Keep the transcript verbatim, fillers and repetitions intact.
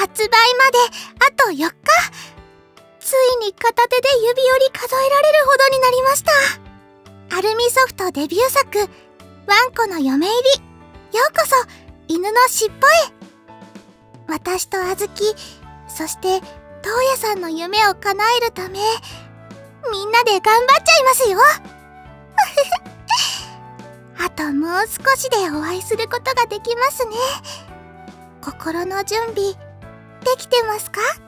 発売まであとよっか。ついに片手で指折り数えられるほどになりました。アルミソフトデビュー作、ワンコの嫁入り。ようこそ犬のしっぽへ。私とあずき、そしてトウヤさんの夢を叶えるため、みんなで頑張っちゃいますよ。あともう少しでお会いすることができますね。心の準備できてますか？